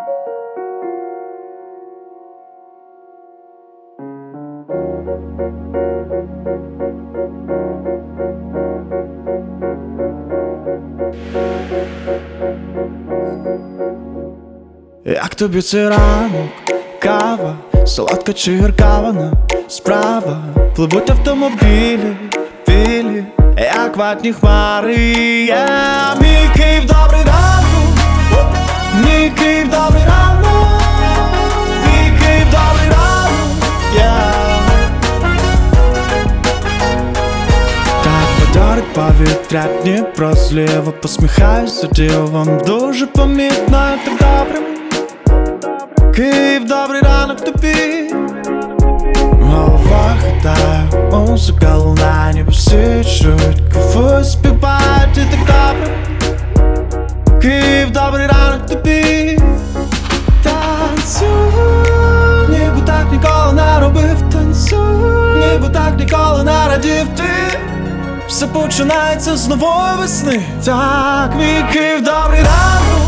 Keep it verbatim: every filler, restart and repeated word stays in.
Як тобі цей ранок, кава, солодка чи гірка вона справа. Пливуть автомобілі, білі, як ватні хмари. yeah. Мій Київ, добрий ранок, мій Київ, добрий ранок, мій Київ, добрий ранок, yeah. Так бадьорить повітря Дніпро зліва, посміхаюся дівом, дуже помітно і так добре. Київ, добрий ранок тобі. Голова хитає, музика лунає, ніби всі чують, кайфують, співають і так добре. Київ, добрий ранок тобі. Танцюй, ніби так ніколи не робив. Танцюй, ніби так ніколи не радів ти. Все починається з нової весни. Так, мій Київ, добрий ранок.